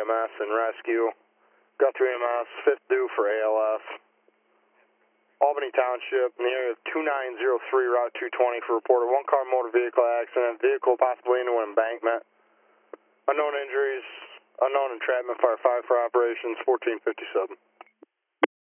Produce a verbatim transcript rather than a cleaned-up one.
M S and rescue. Guthrie E M S, fifth due for A L S. Albany Township, in the area of two nine zero three, Route two twenty, for report of one-car motor vehicle accident, vehicle possibly into an embankment. Unknown injuries, unknown entrapment, fire five for operations, fourteen fifty-seven.